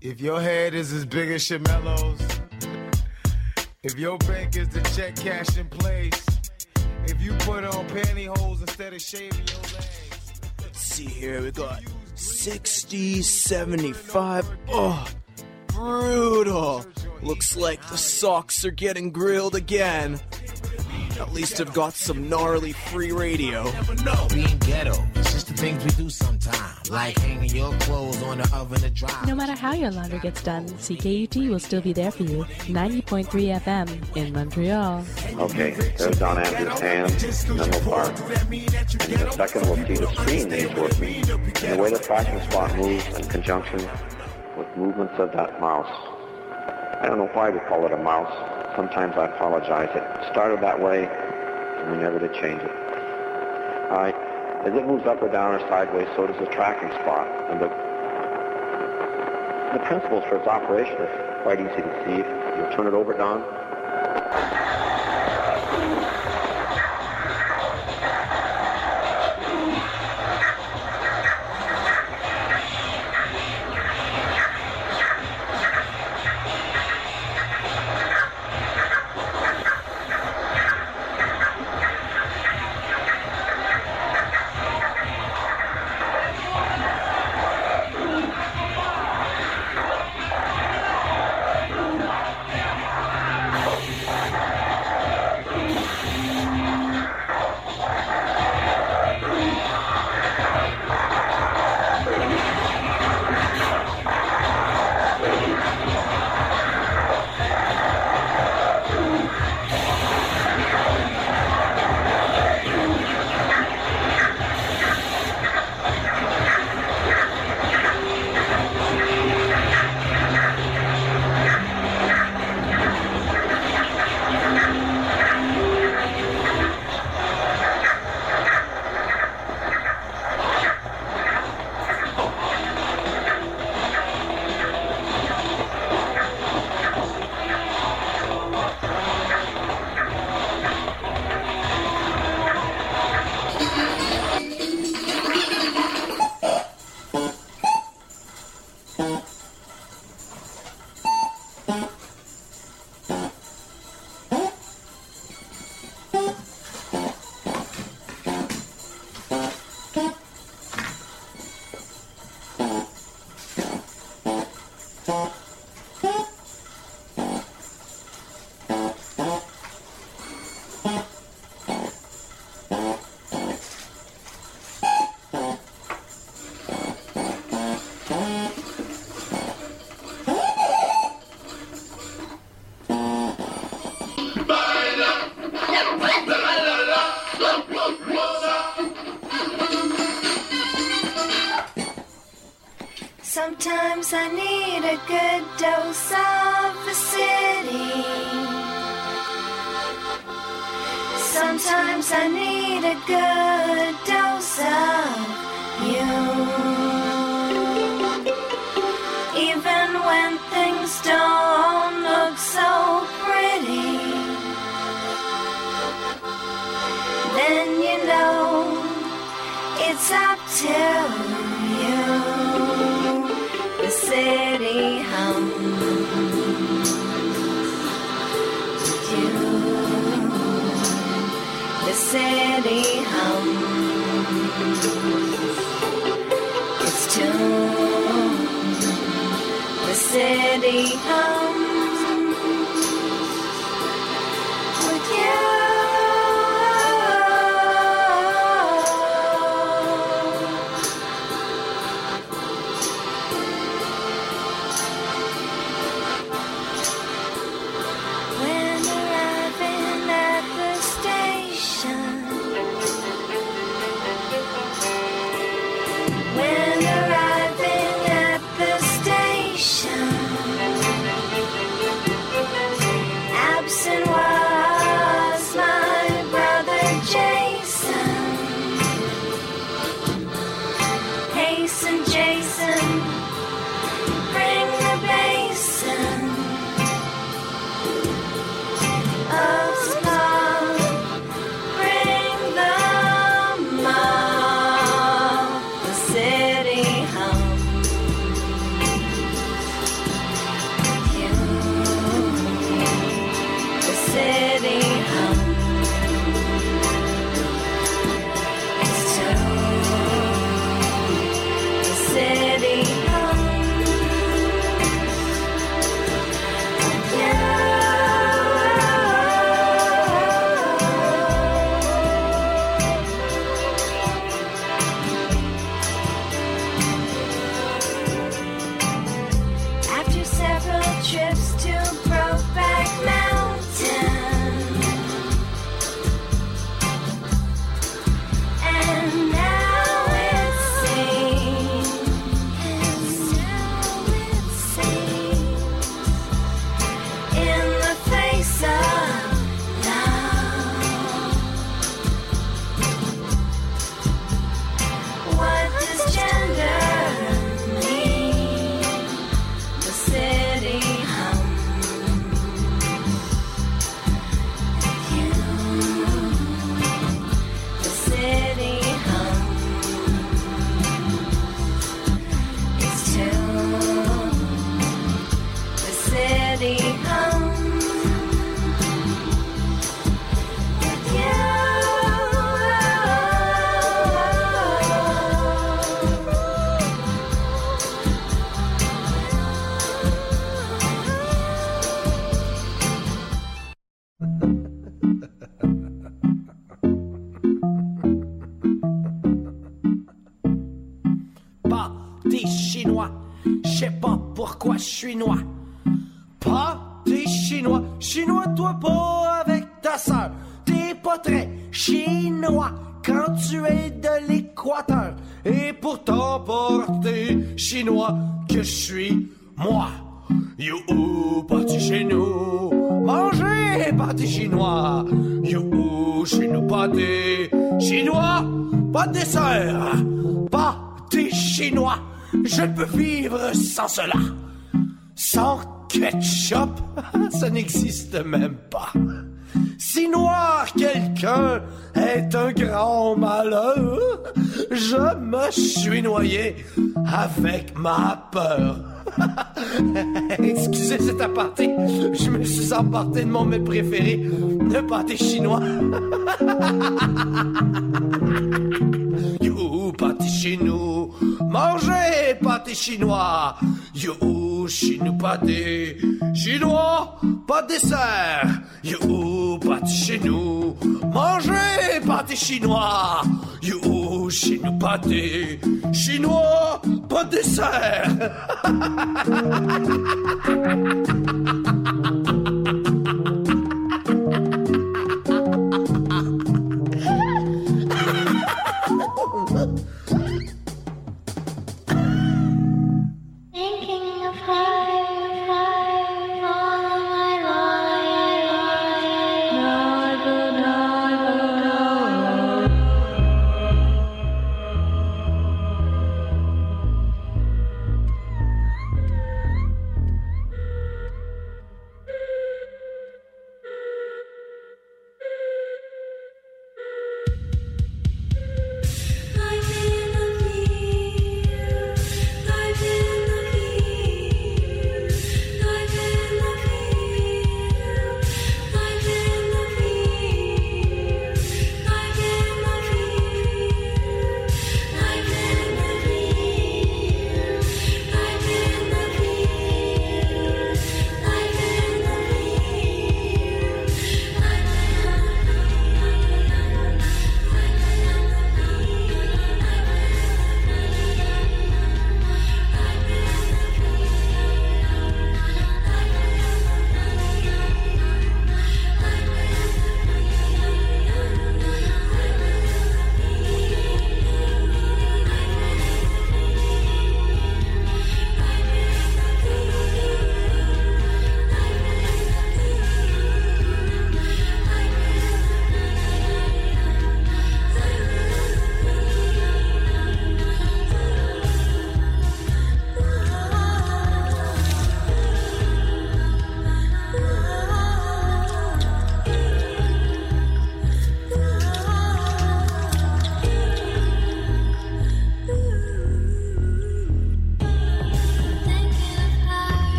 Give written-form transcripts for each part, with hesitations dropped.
If your head is as big as Shamelo's, if your bank is the check cash in place, if you put on pantyhose instead of shaving your legs. Let's see here, we got 60, 75. Oh, brutal. Looks like the socks are getting grilled again. At least I've got some gnarly free radio. Being ghetto, it's just the things we do sometimes, like hanging your clothes on the oven to dry. No matter how your laundry gets done, CKUT will still be there for you. 90.3 FM in Montreal. Okay, there's Don Andrews' hands, and then we'll park. And in a second, we'll see the screen needs working, and the way the fraction spot moves in conjunction with movements of that mouse. I don't know why we call it a mouse. Sometimes I apologize. It started that way, and we never did change it. All right. As it moves up or down or sideways, so does the tracking spot. And the principles for its operation are quite easy to see. You'll turn it over, Don. Sometimes I need a good dose of the city. Sometimes I need a good dose of you. Even when things don't look so pretty, then you know it's up to you. The city hums with you. The city hums its tune. The city hums with you. trips to Brokeback Mountain. And now it seems in the face of love. What does gender mean? The city hums. You, the city hums. It's tuned. The city hums. With you. Pas des Chinois, je sais pas pourquoi je suis noir. Pas des Chinois, chinois toi pas avec ta sœur. T'es pas très chinois quand tu es de l'Équateur. Et pourtant pas des Chinois que je suis moi. You parti chez nous, manger pâté chinois. You chez nous pâté chinois, pas de dessert, pâté chinois. Je ne peux vivre sans cela. Sans ketchup, ça n'existe même pas. Si noir quelqu'un est un grand malheur, je me suis noyé avec ma peur. Excusez cet aparté, je me suis emporté de mon mets préféré, le pâté chinois. You pâté chez nous, mangez pâté chinois. You chez nous pâté chinois, pas de dessert. You pâté chez nous, mangez pâté chinois. You chez nous pâté chinois, pas de dessert. Thinking of her, all my life.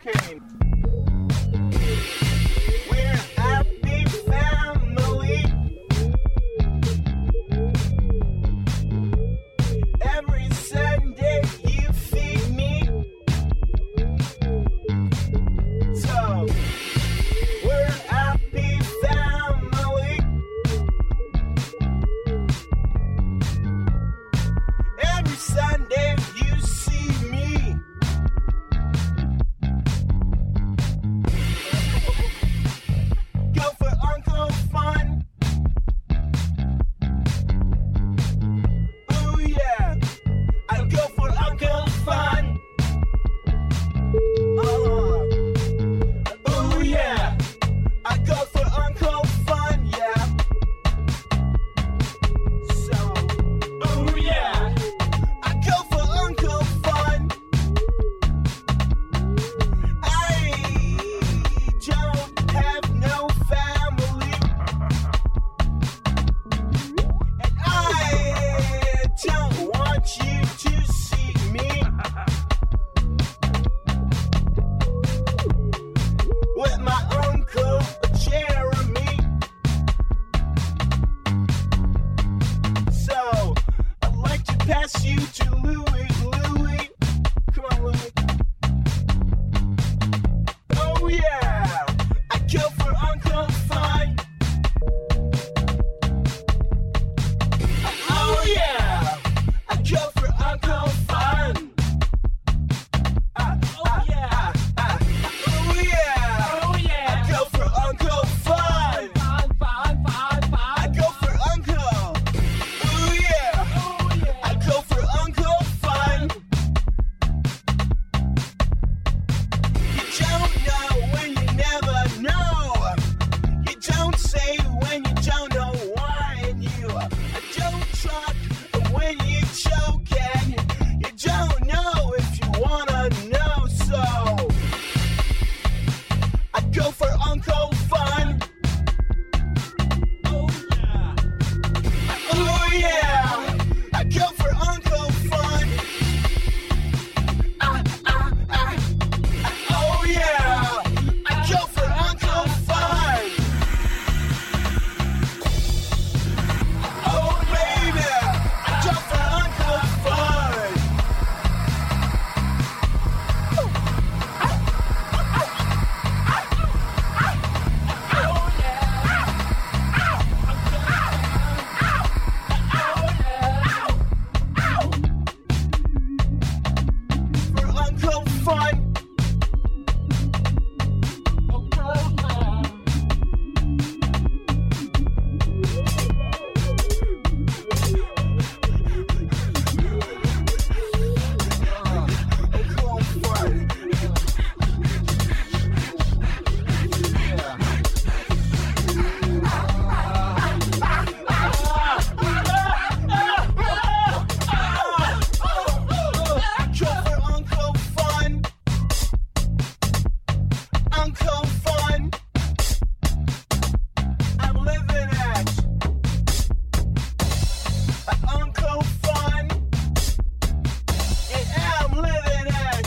cocaine. We're a happy family. Every Sunday you feed me. So we're a happy family. Every Sunday you see me. Go for Uncle Fun. Ooh yeah, I go for Uncle Fun. Ooh yeah, I go for Uncle Fun, yeah. So, ooh yeah, I go for Uncle Fun. I don't have no family, and I don't want you to see me with my Uncle Jeremy. So I'd like to pass you to Louie. Louie, come on, Louie. Oh yeah, I go for Uncle Fun. Oh yeah, I go for Uncle Fun. Oh yeah, oh yeah, oh yeah, I go for Uncle Fun. I go for Uncle. Oh yeah, I go for Uncle Fun. You don't know when you never know. You don't say when you don't know why, and you don't talk when you choking. You don't know if you wanna know, so I go for Uncle Fun. Oh yeah, oh yeah, I go for Uncle Fun. Oh yeah, I go for Uncle Fun. Oh baby, I go for Uncle Fun. For Uncle Fun. Uncle Fun. Go for Uncle Fun. Uncle Fun. I'm living at Uncle Fun. Yeah, I'm living at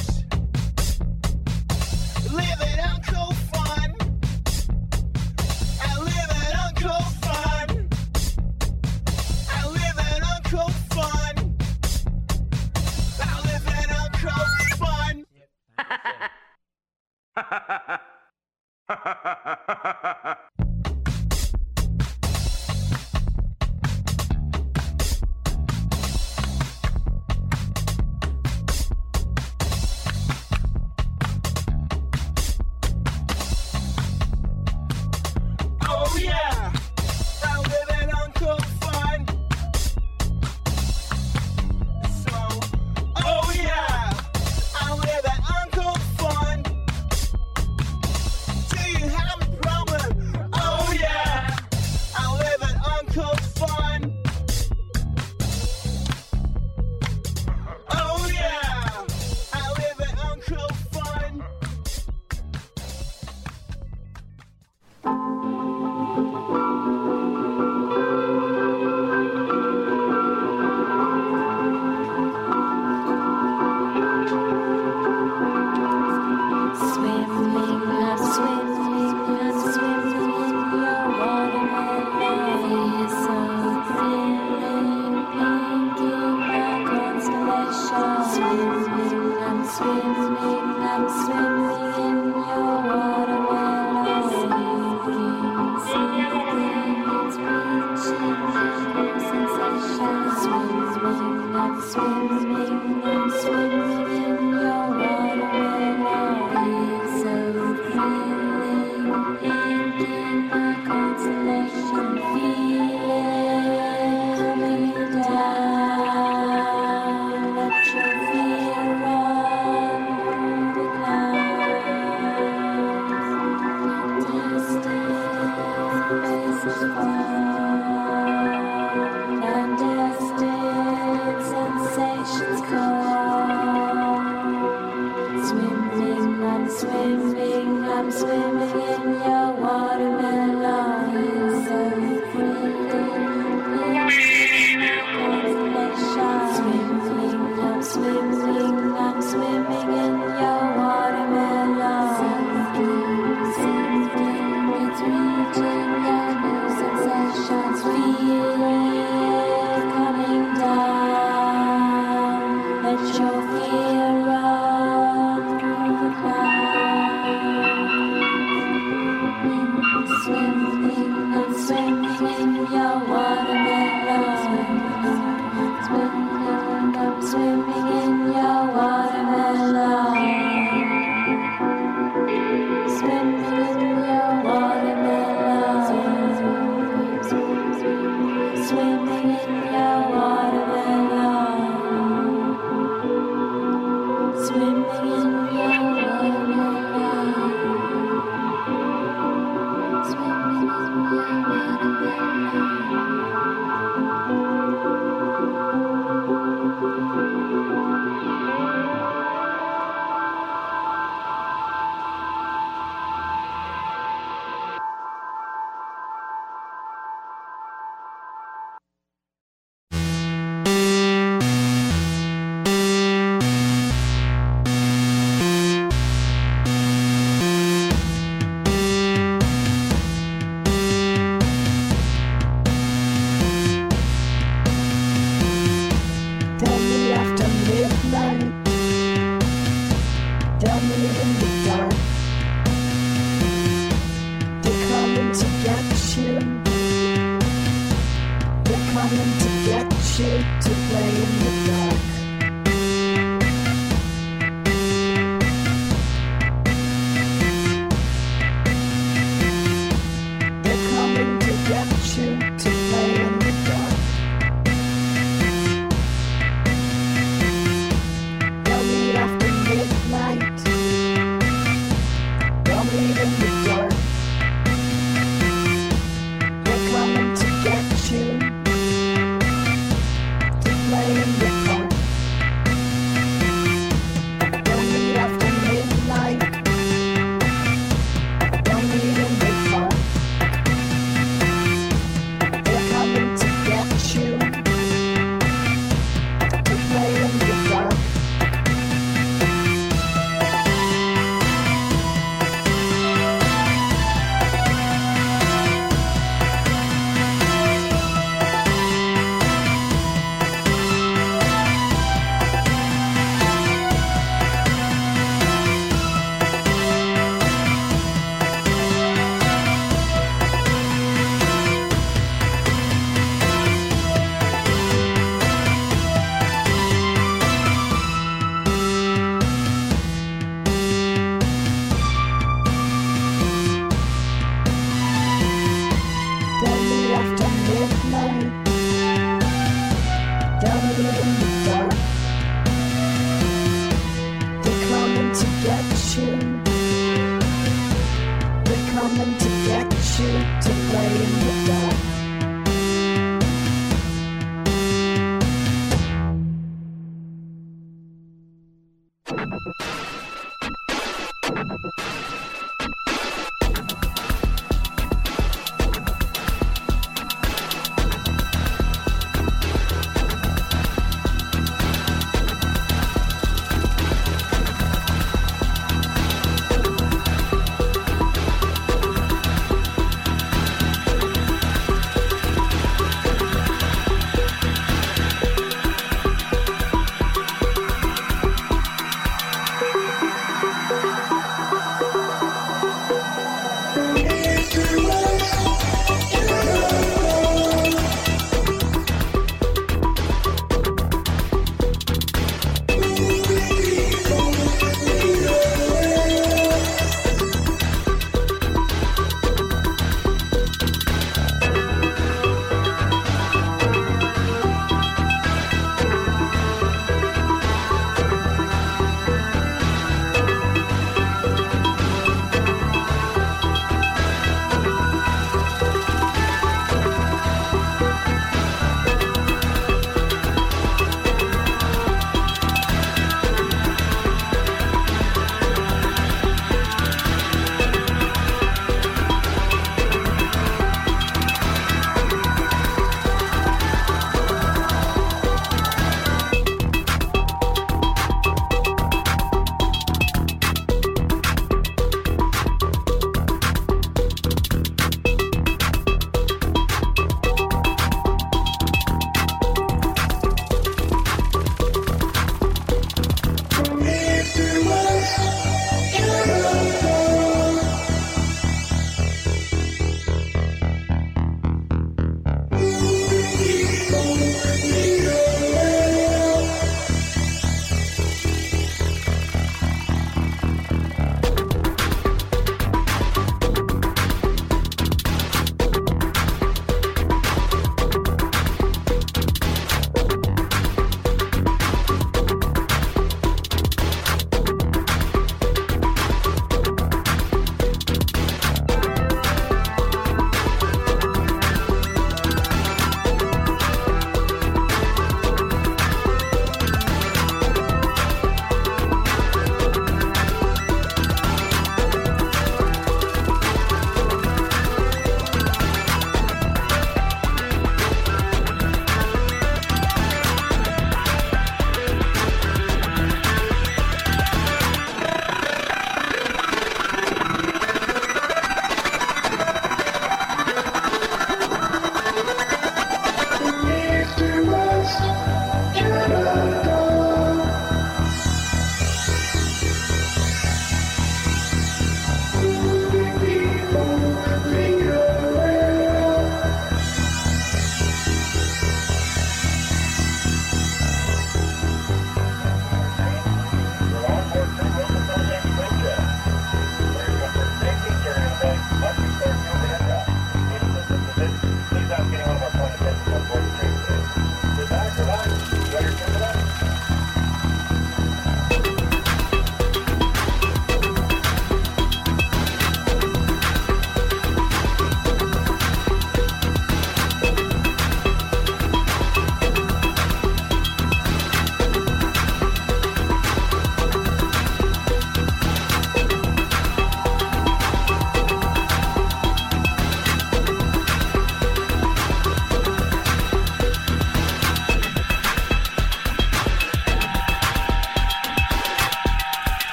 Uncle Fun. I live at Uncle Fun. I live at Uncle Fun. I live at Uncle Fun. Oh yeah, I live at Uncle Fun. So, oh yeah, I live at Uncle Fun. Do you have a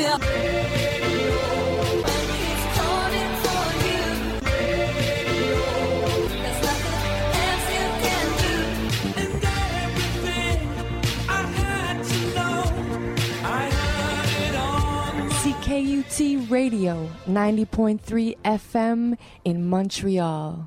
CKUT Radio, 90.3 FM in Montreal.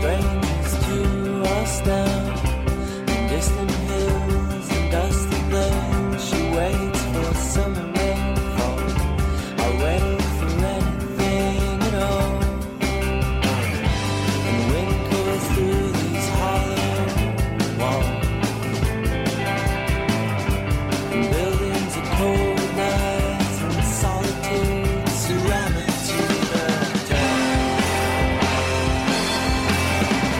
strangers to us now. In distant hills and dusty plains, she waits for summer rainfall. I wait for anything at all. And the wind goes through these hollow walls. And buildings of cold nights and solitude surround me to the dark.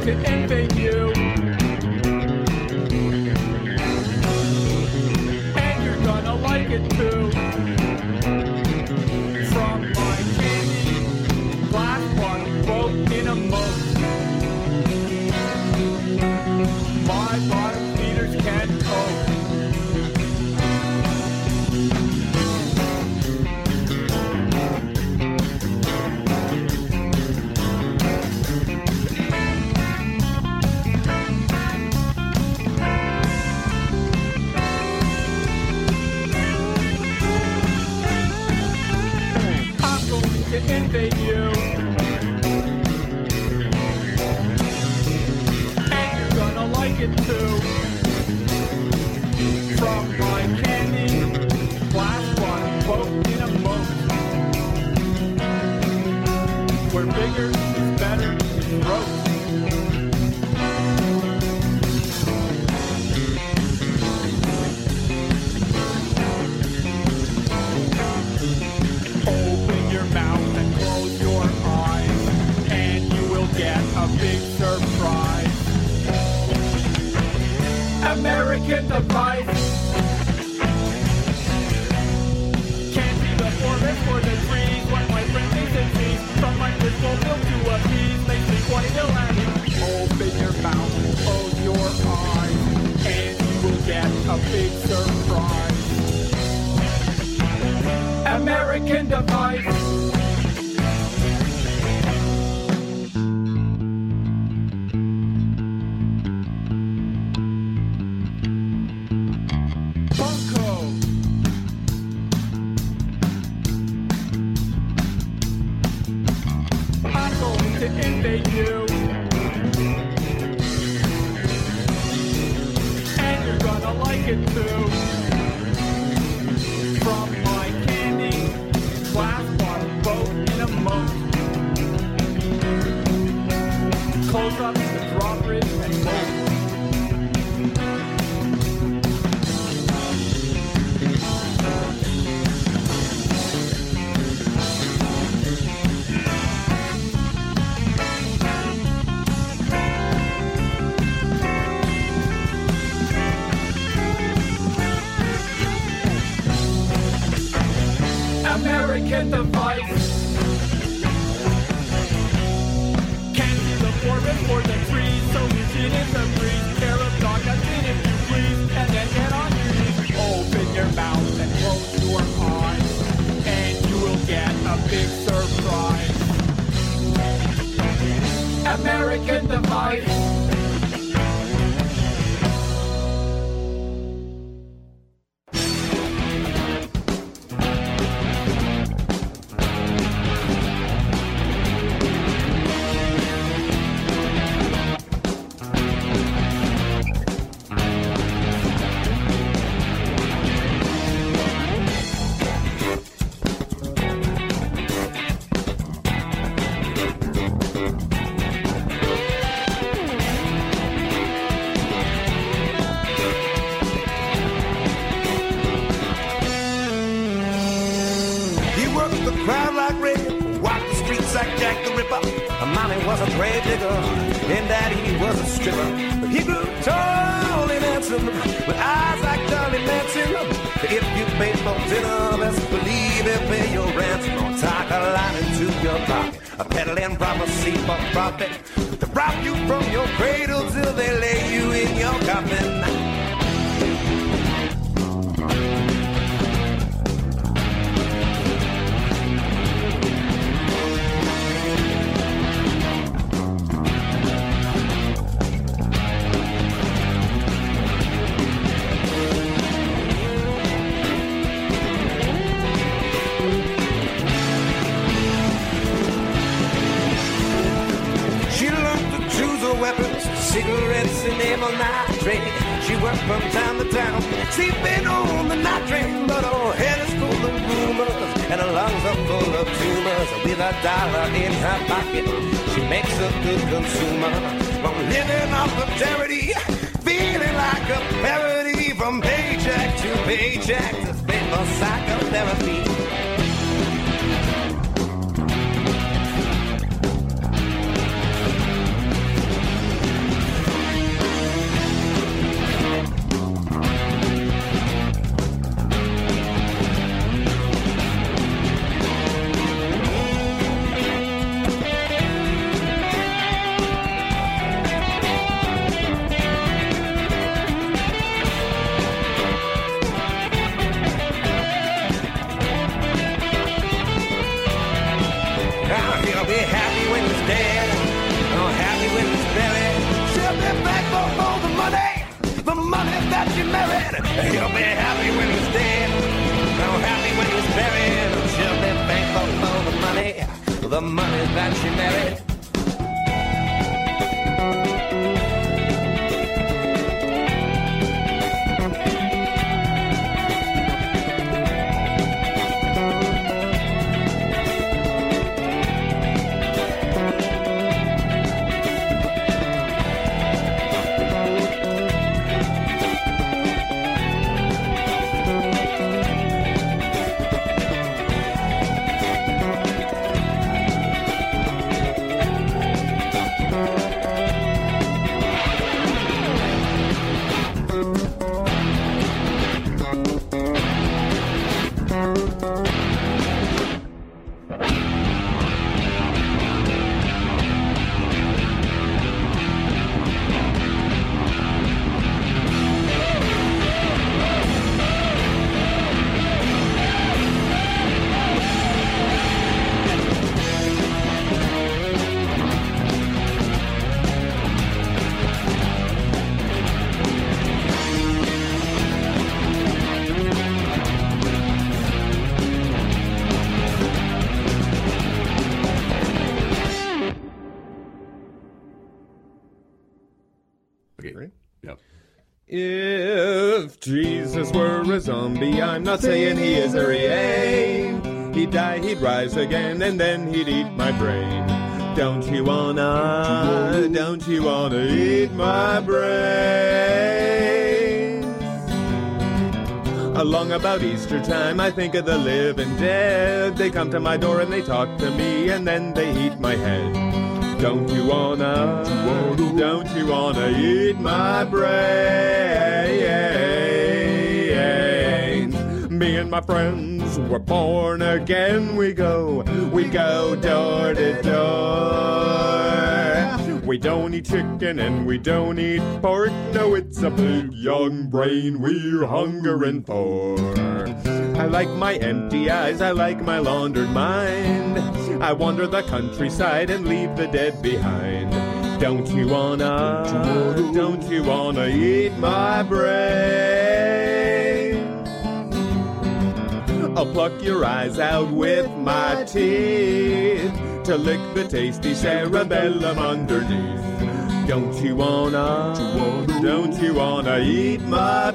to invade you. And you're gonna like it too. From my candy glass bottle broke in a mug. My bottom feeders can't cope. To invade you, and you're gonna like it too. From my candy glass bottle broke in a moat, where bigger is better is gross. Open your mouth and close your eyes, and you will get a big surprise. American device. Can't see the forest for the trees. What my friend thinks and sees. From my pistol built to a piece makes me quite elaborate. Open your mouth and close your eyes, and you will get a big surprise. American device. Bunko. I'm going to invade you, and you're gonna like it too. From my candy glass bottle broke in a moat. Close up the drawbridge and moat. American device. Can't see the forest for the trees, so you sit in the breeze. Pair of dog nuts in if you please, and then get on your knees. Open your mouth and close your eyes, and you will get a big surprise. American device. Profit to rob you from your cradle till they lay you in your coffin. Cigarettes and ammo night trade. She worked from town to town, sleeping on the night train. But her head is full of rumors, and her lungs are full of tumors. With $1 in her pocket, she makes a good consumer. From living off of charity, feeling like a parody. From paycheck to paycheck, to pay for psychotherapy. that you married. He'll be happy when he's dead. No happy when he's buried. She'll be thankful for the money that she married. If Jesus were a zombie, I'm not saying he is or he ain't. He'd die, he'd rise again, and then he'd eat my brain. Don't you wanna eat my brain? Along about Easter time, I think of the living dead. They come to my door and they talk to me, and then they eat my head. Don't you wanna eat my brains? Me and my friends were born again. We go door to door. We don't eat chicken and we don't eat pork. No, it's a big young brain we're hungering for. I like my empty eyes, I like my laundered mind. I wander the countryside and leave the dead behind. Don't you wanna eat my brain? I'll pluck your eyes out with my teeth to lick the tasty cerebellum underneath. Don't you wanna eat my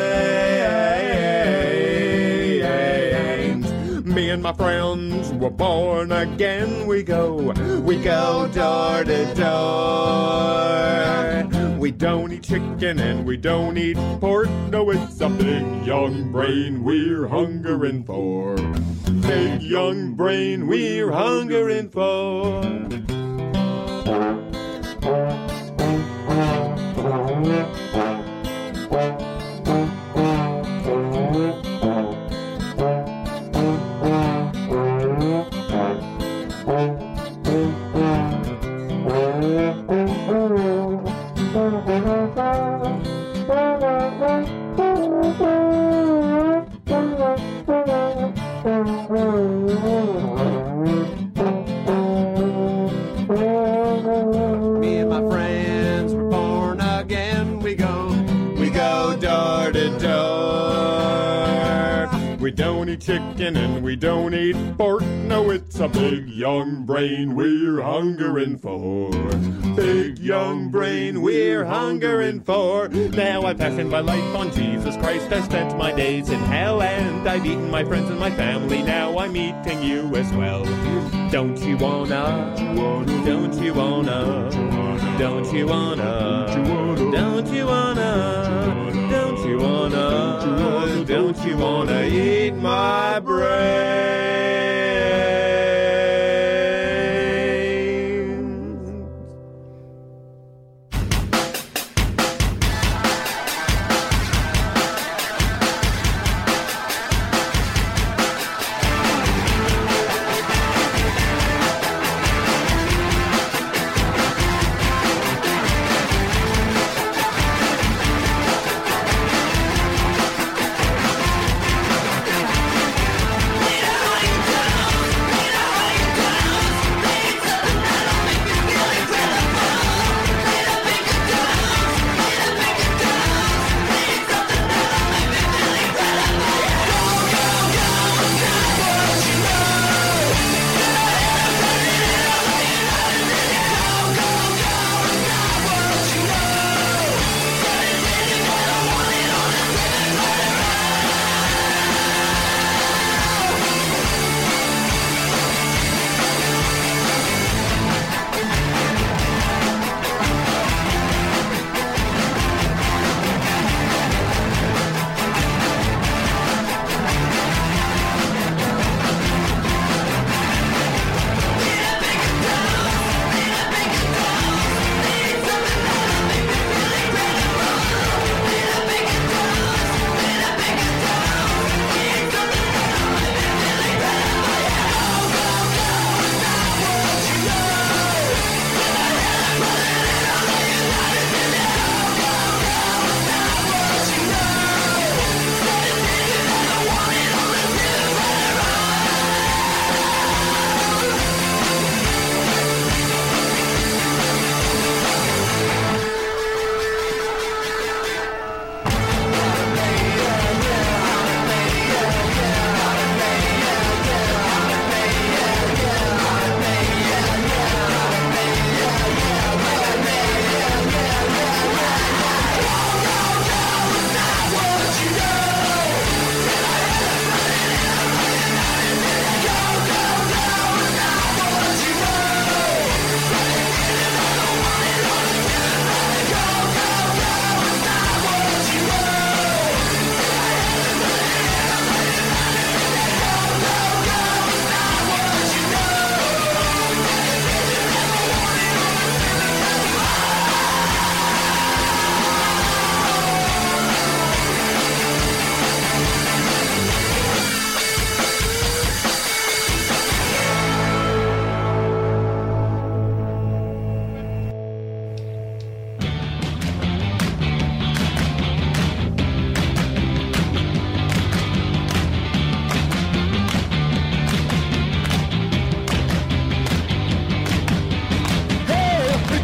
brains? Me and my friends were born again. We go door to door. We don't eat chicken and we don't eat pork. No, it's a big young brain we're hungering for. Big young brain we're hungering for. Me and my friends were born again. We go door to door. We don't eat chicken and we don't eat pork. No, it's a big young brain we're hungering for. Big young brain we're hungering for. Now I'm passing my life on Jesus Christ. I spent my days in hell and I've eaten my friends and my family. Now I'm eating you as well. Don't you wanna eat my brain? Yeah.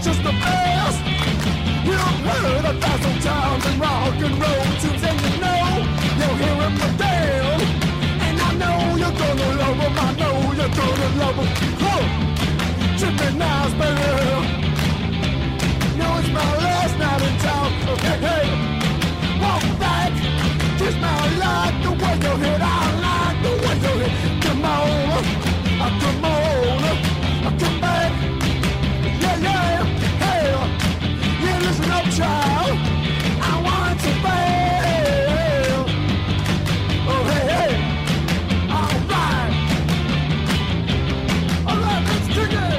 just the best. You've heard 1,000 times in rock and roll tunes, and you know you're hearing the bell. And I know you're gonna love them, I know you're gonna love them. Oh, Jimmy Nice, baby. No, it's my last night in town. Okay, hey, walk back. Just my like the way you hit, I like the way you hit. Come on, come on, come back. Yeah, yeah, hey, yeah, listen up, child. I want to fail. Oh, hey, hey, all right, let's kick it.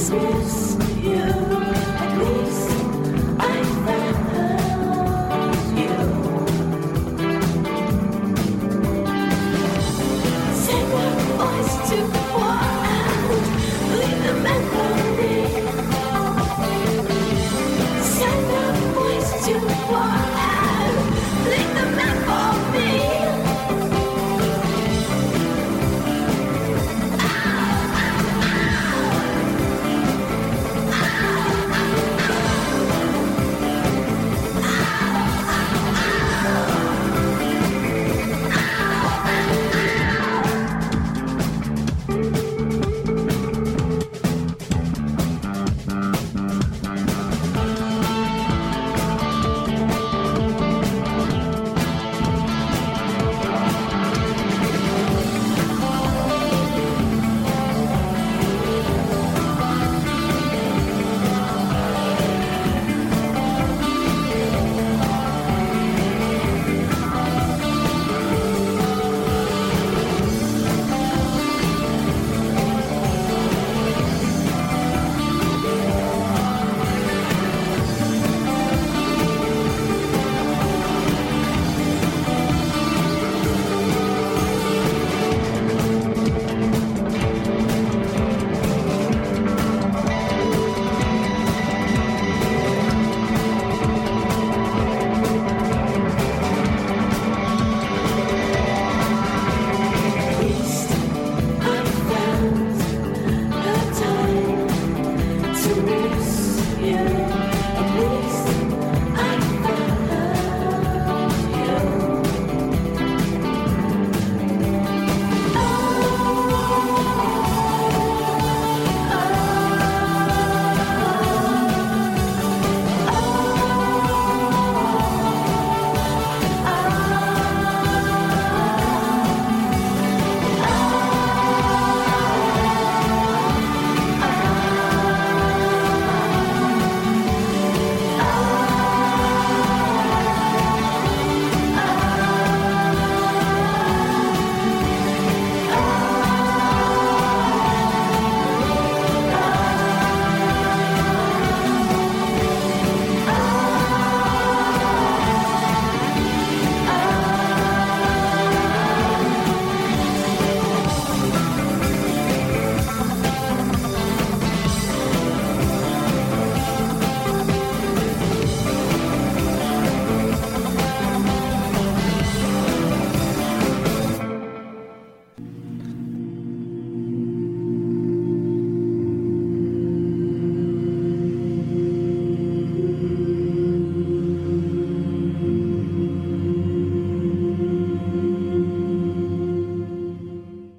miss you.